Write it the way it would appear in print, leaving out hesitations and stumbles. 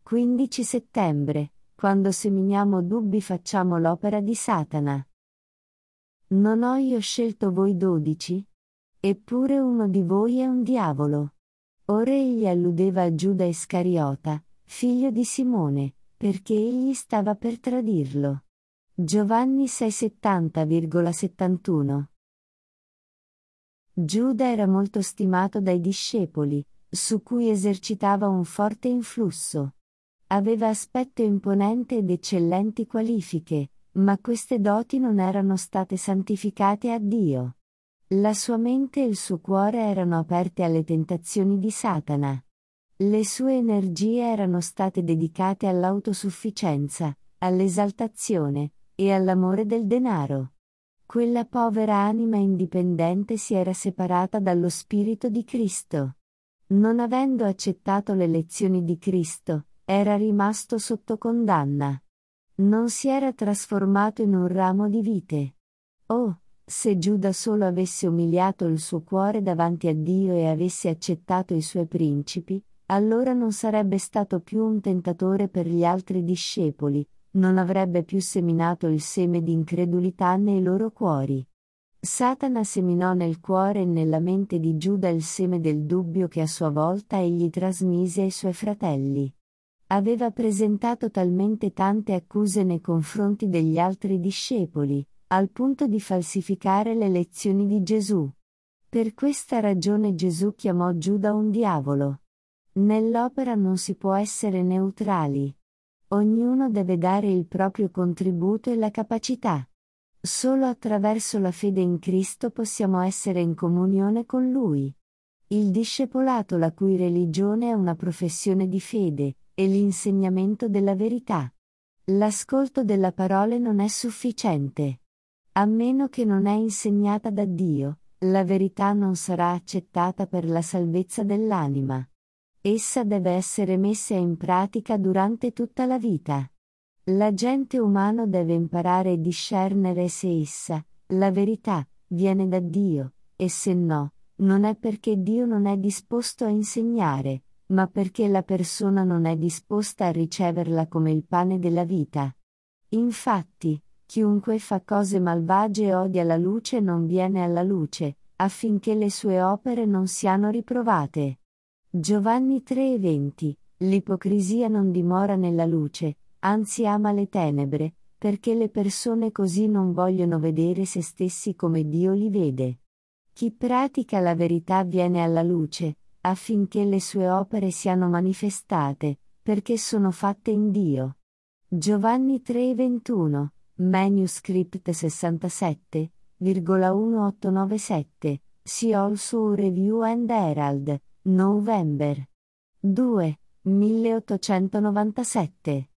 15 settembre. Quando seminiamo dubbi facciamo l'opera di Satana. Non ho io scelto voi 12? Eppure uno di voi è un diavolo. Ora egli alludeva a Giuda Iscariota, figlio di Simone, perché egli stava per tradirlo. Giovanni 6,70,71. Giuda era molto stimato dai discepoli, su cui esercitava un forte influsso. Aveva aspetto imponente ed eccellenti qualifiche, ma queste doti non erano state santificate a Dio. La sua mente e il suo cuore erano aperte alle tentazioni di Satana. Le sue energie erano state dedicate all'autosufficienza, all'esaltazione e all'amore del denaro. Quella povera anima indipendente si era separata dallo Spirito di Cristo. Non avendo accettato le lezioni di Cristo, era rimasto sotto condanna. Non si era trasformato in un ramo di vite. Oh, se Giuda solo avesse umiliato il suo cuore davanti a Dio e avesse accettato i suoi principi, allora non sarebbe stato più un tentatore per gli altri discepoli, non avrebbe più seminato il seme di incredulità nei loro cuori. Satana seminò nel cuore e nella mente di Giuda il seme del dubbio che a sua volta egli trasmise ai suoi fratelli. Aveva presentato talmente tante accuse nei confronti degli altri discepoli, al punto di falsificare le lezioni di Gesù. Per questa ragione Gesù chiamò Giuda un diavolo. Nell'opera non si può essere neutrali. Ognuno deve dare il proprio contributo e la capacità. Solo attraverso la fede in Cristo possiamo essere in comunione con Lui. Il discepolato, la cui religione è una professione di fede, e l'insegnamento della verità. L'ascolto della parola non è sufficiente. A meno che non è insegnata da Dio, la verità non sarà accettata per la salvezza dell'anima. Essa deve essere messa in pratica durante tutta la vita. L'agente umano deve imparare a discernere se essa, la verità, viene da Dio, e se no, non è perché Dio non è disposto a insegnare, ma perché la persona non è disposta a riceverla come il pane della vita. Infatti, chiunque fa cose malvagie e odia la luce non viene alla luce, affinché le sue opere non siano riprovate. Giovanni 3,20. L'ipocrisia non dimora nella luce, anzi ama le tenebre, perché le persone così non vogliono vedere se stessi come Dio li vede. Chi pratica la verità viene alla luce, affinché le sue opere siano manifestate, perché sono fatte in Dio. Giovanni 3,21, Manuscript 67,1897, See also Review and Herald, November 2, 1897.